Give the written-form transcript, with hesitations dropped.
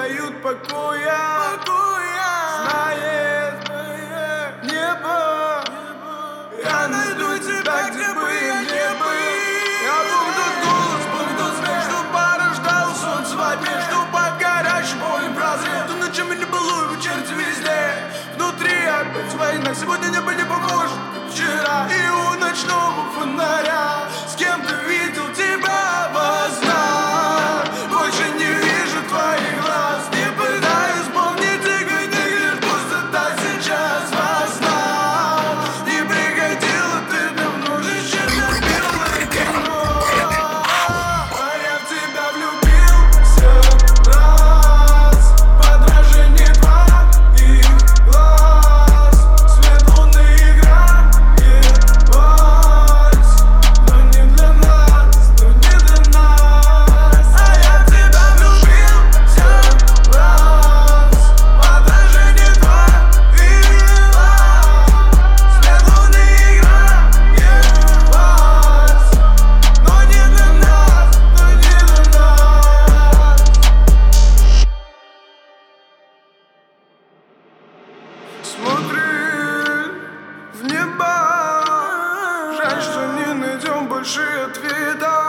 дают покоя. Знает небо, я найду тебя, где бы я не был. Я помню тот голос, помню тот смех, что порождал солнце во тьме, что под горячим полем прозрел. То ночами не было, вечерти везде. Внутри опять война, сегодня небо не похоже, как вчера. И у ночного фонаря с кем-то видел тебя во снах. Больше не вижу твоих глаз, не пытаюсь помнить их, не лишь пустота сейчас во снах. Не приходила ты давно, лишь черно-белое кино. А я в тебя влюбился раз, в отражении твоих глаз. Свет луны играет вальс, но не для нас, но не для нас. А я в тебя влюбился раз, в отражении твоих глаз. Свет луны играет вальс, но не для нас, но не для нас. Смотри в небо, жаль, что не найдем больше ответа.